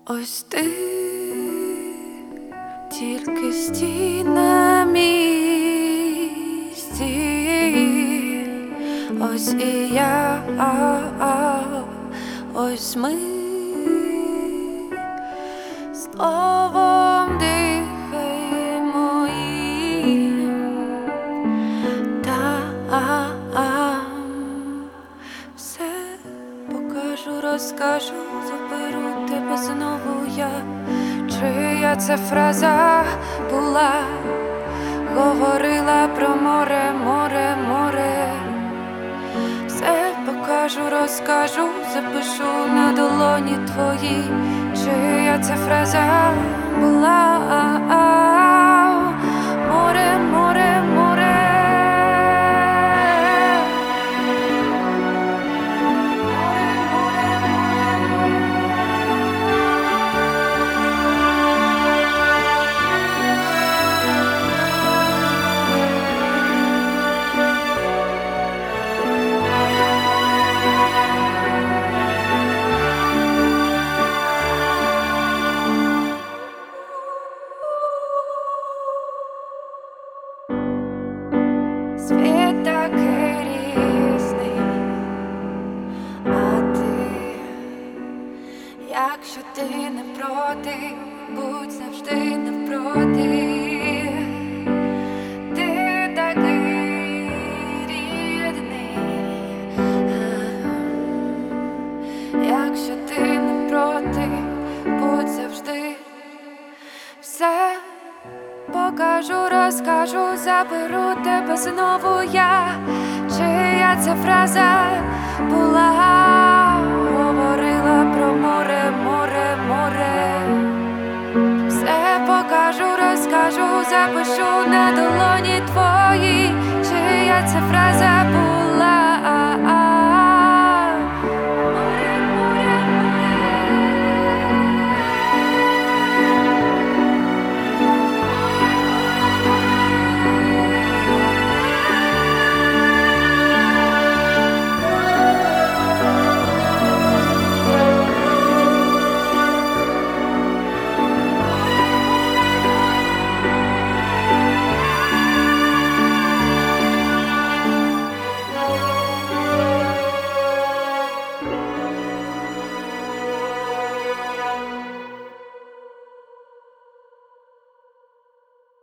Ось ти, тільки стій на місці, ось і я, ось ми з тобою дихаємо все покажу, розкажу, заберу тебе знову я. Чия це фраза була, говорила про море, море, море. Все покажу, розкажу, запишу на долоні твої. Чия це фраза була, море, море, море. Світ такий різний, а ти, якщо ти не проти, будь завжди не проти. Ти такий рідний, якщо ти не проти, будь завжди. Все покажу, розкажу, заберу тебе знову я. Чия це фраза була, говорила про море, море, море. Все покажу, розкажу, запишу на долоні твої. Чия це фраза